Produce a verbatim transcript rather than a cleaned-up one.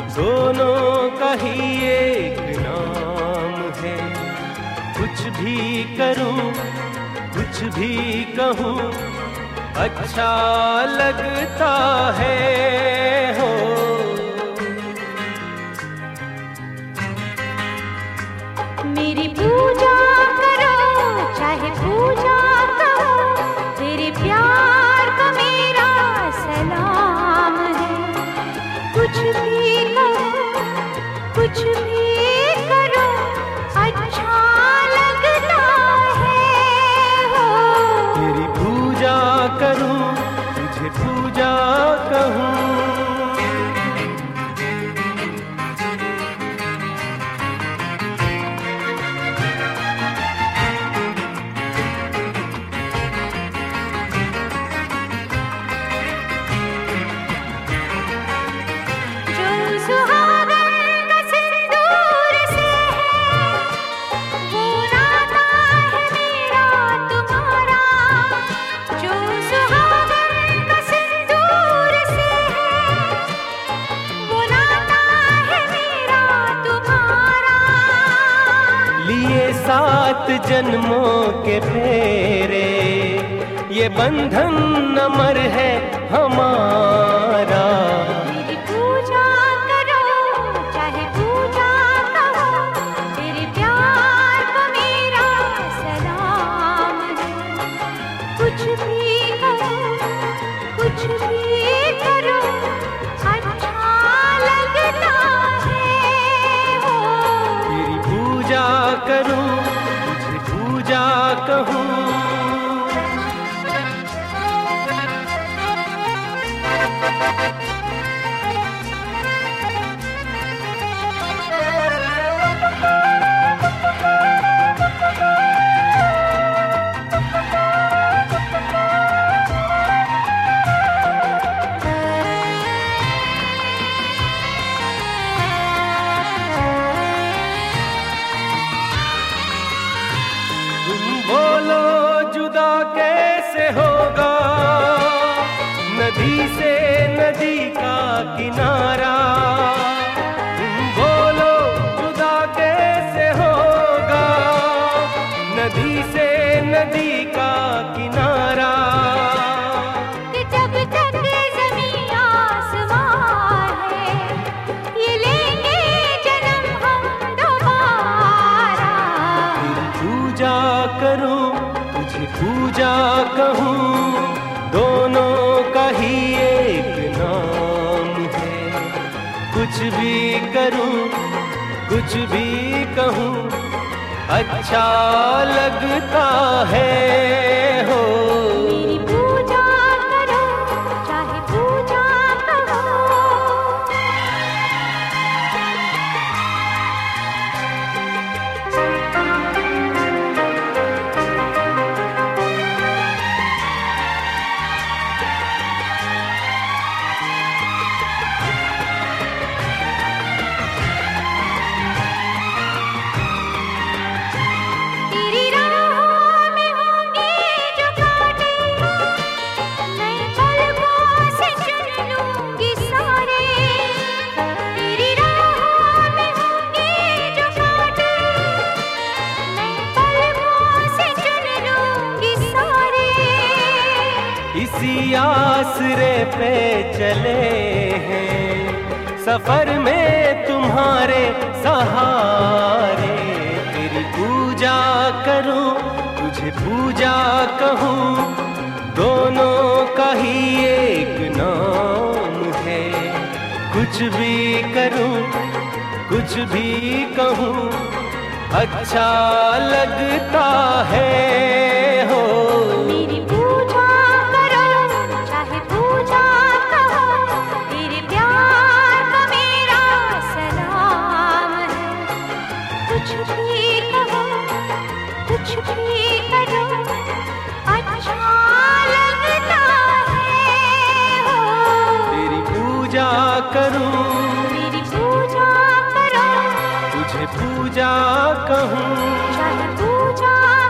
दोनों का ही एक नाम है। कुछ भी करूं कुछ भी कहूं अच्छा लगता है हो। मेरी पूजा करो चाहे पूजा करो, तेरे प्यार का मेरा सलाम है। कुछ भी करो कुछ भी करो अच्छा लगता है हो। तेरी पूजा करूं तुझे पूजा कहूं। सात जन्मों के फेरे ये बंधन अमर है हमारा। मेरी पूजा करो चाहे पूजा करो, तेरे प्यार का मेरा सलाम है। कुछ भी करो कुछ भी करो अच्छा लगता है हो। तेरी पूजा करूं पूजा कहूं। बोलो जुदा कैसे होगा नदी से नदी का किनारा। तुम बोलो जुदा कैसे होगा नदी से नदी का किनारा। कि जब तक ज़मीं आसमां है ये लेंगे जन्म हम दोबारा। तेरी पूजा करूं तुझे पूजा कहूं, दोनों का ही एक नाम है। कुछ भी करूं कुछ भी कहूं अच्छा लगता है हो। मेरी पूजा करो चाहे पूजा करो। इसी आसरे पे चले हैं सफर में तुम्हारे सहारे। तेरी पूजा करूं तुझे पूजा कहूं, दोनों का ही एक नाम है। कुछ भी करूं कुछ भी कहूं अच्छा लगता है हो। मेरी पूजा करो चाहे पूजा कहो, तेरे प्यार का मेरा सलाम है। कुछ भी कहो कुछ भी करो अच्छा लगता है हो। तेरी पूजा करूं मेरी पूजा करो तुझे पूजा कहूं, चाहे पूजा